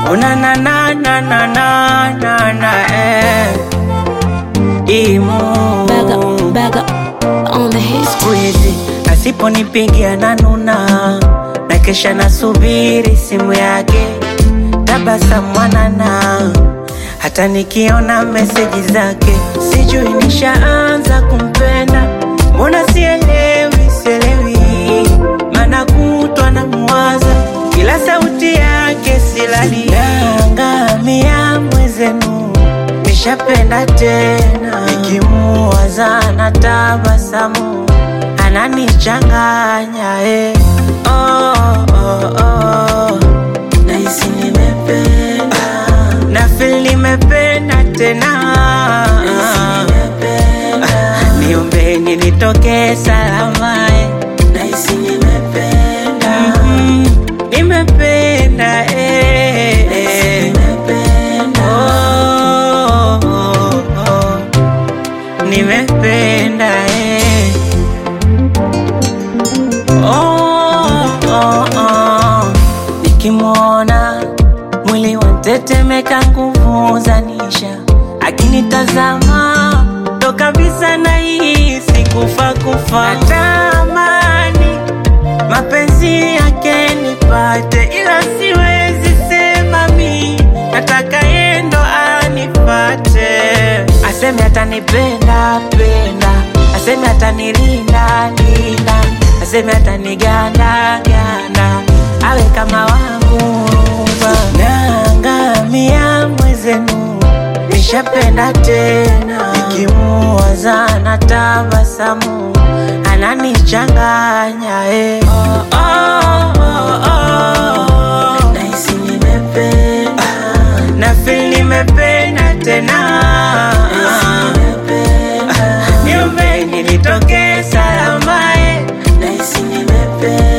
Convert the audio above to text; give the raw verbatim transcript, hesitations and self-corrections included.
Una na na na na na na na eh. Imo Back up, back up on the hit. Squeezy asiponipigia na nuna, na kesha nasubiri simu yake, tabasamu mwanana. Hata nikiona meseji zake, sijui nishaanza kumpenda. Mbona sielewi, sielewi, mana kutwa na muwaza, kila sauti yake silali. Naangamia mwezenu, nishapenda tena. Nikimuwaza na tabasamu, ananichanganya eh. Oh, oh, oh. Nahisi nimependa, na feel nimependa tena. Niombeni nitoke salama eh. Nahisi nimependa, mm -hmm. Nimependa eh, eh. Oh, oh, oh. Nimependa eh. Oh, oh, oh. Nikimwona mwili wantetemeka, nguvu zanisha. Akinitazama ndo kabisa nahisi kufa kufa. Natamani mapenzi yake nipate, ila siwezi sema mi, nataka yendo anipate. Aseme atanipenda penda, aseme atanilinda linda, aseme ataniganda ganda, awe kama wangu rumba. Naangamia mwezenu, nishapenda tena. Nikimuwaza na tabasamu, ananichanganya eh. Oh, oh, oh, oh. Nahisi nimependa, na feel nimependa tena. Niombeni nitoke salama eh. Nahisi nimependa.